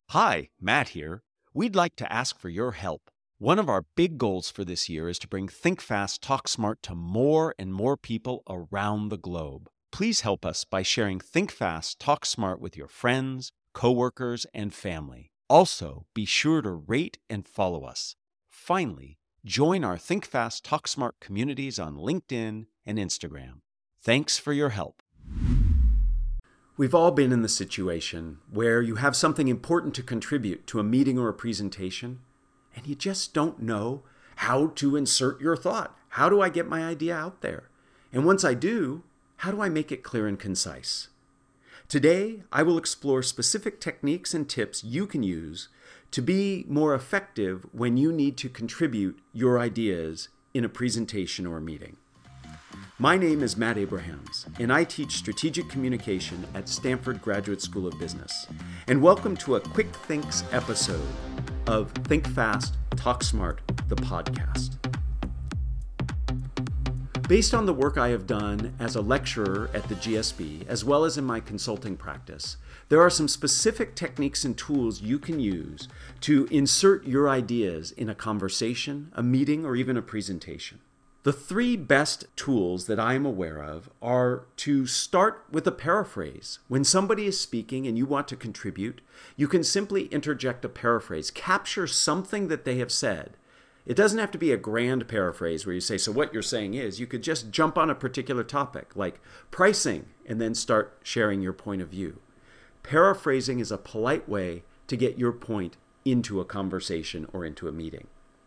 Hi, Matt here. We'd like to ask for your help. One of our big goals for this year is to bring Think Fast, Talk Smart to more and more people around the globe. Please help us by sharing Think Fast, Talk Smart with your friends, coworkers, and family. Also, be sure to rate and follow us. Finally, join our Think Fast, Talk Smart communities on LinkedIn and Instagram. Thanks for your help. We've all been in the situation where you have something important to contribute to a meeting or a presentation, and you just don't know how to insert your thought. How do I get my idea out there? And once I do, how do I make it clear and concise? Today, I will explore specific techniques and tips you can use to be more effective when you need to contribute your ideas in a presentation or a meeting. My name is Matt Abrahams, and I teach strategic communication at Stanford Graduate School of Business. And welcome to a Quick Thinks episode of Think Fast, Talk Smart, the podcast. Based on the work I have done as a lecturer at the GSB, as well as in my consulting practice, there are some specific techniques and tools you can use to insert your ideas in a conversation, a meeting, or even a presentation. The three best tools that I am aware of are to start with a paraphrase. When somebody is speaking and you want to contribute, you can simply interject a paraphrase, capture something that they have said. It doesn't have to be a grand paraphrase where you say, so what you're saying is, you could just jump on a particular topic like pricing and then start sharing your point of view. Paraphrasing is a polite way to get your point into a conversation or into a meeting.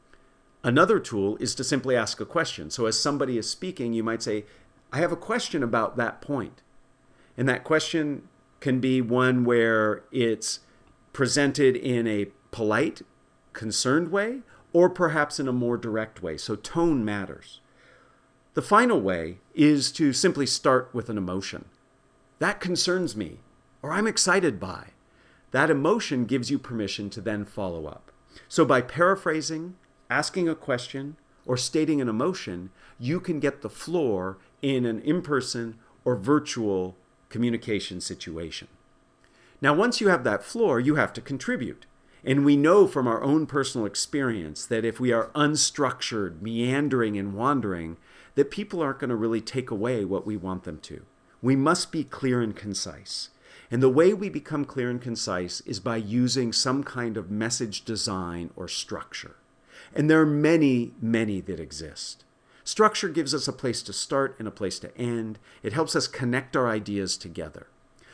Another tool is to simply ask a question. So as somebody is speaking, you might say, I have a question about that point. And that question can be one where it's presented in a polite, concerned way, or perhaps in a more direct way. So tone matters. The final way is to simply start with an emotion. That concerns me, or I'm excited by. That emotion gives you permission to then follow up. So by paraphrasing, asking a question, or stating an emotion, you can get the floor in an in-person or virtual communication situation. Now, once you have that floor, you have to contribute. And we know from our own personal experience that if we are unstructured, meandering, and wandering, that people aren't going to really take away what we want them to. We must be clear and concise. And the way we become clear and concise is by using some kind of message design or structure. And there are many, many that exist. Structure gives us a place to start and a place to end. It helps us connect our ideas together.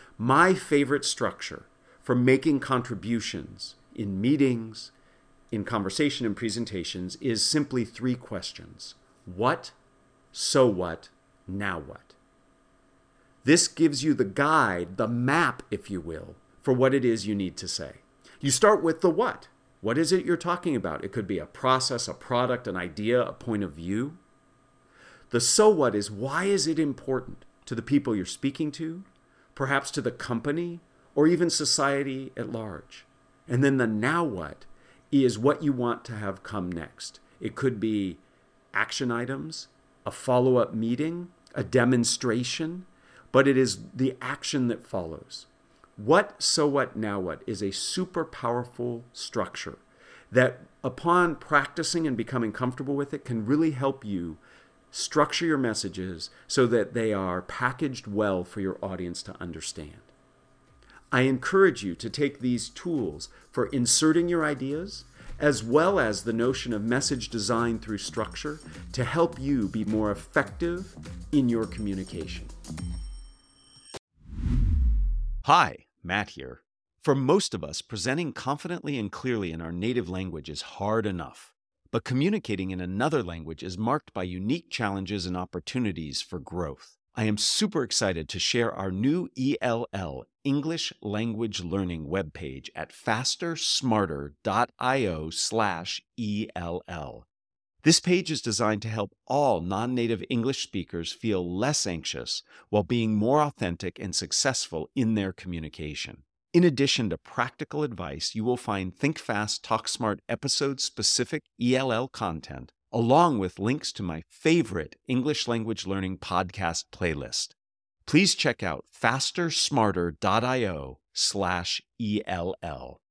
My favorite structure for making contributions in meetings, in conversation and presentations is simply three questions. What? So what? Now what? This gives you the guide, the map, if you will, for what it is you need to say. You start with the what. What is it you're talking about? It could be a process, a product, an idea, a point of view. The so what is, why is it important to the people you're speaking to, perhaps to the company, or even society at large? And then the now what is what you want to have come next. It could be action items, a follow-up meeting, a demonstration, but it is the action that follows. What, so what, now what is a super powerful structure that upon practicing and becoming comfortable with it can really help you structure your messages so that they are packaged well for your audience to understand. I encourage you to take these tools for inserting your ideas as well as the notion of message design through structure to help you be more effective in your communication. Hi, Matt here. For most of us, presenting confidently and clearly in our native language is hard enough. But communicating in another language is marked by unique challenges and opportunities for growth. I am super excited to share our new ELL, English Language Learning webpage at fastersmarter.io/ELL. This page is designed to help all non-native English speakers feel less anxious while being more authentic and successful in their communication. In addition to practical advice, you will find Think Fast, Talk Smart episode-specific ELL content, along with links to my favorite English language learning podcast playlist. Please check out fastersmarter.io/ELL.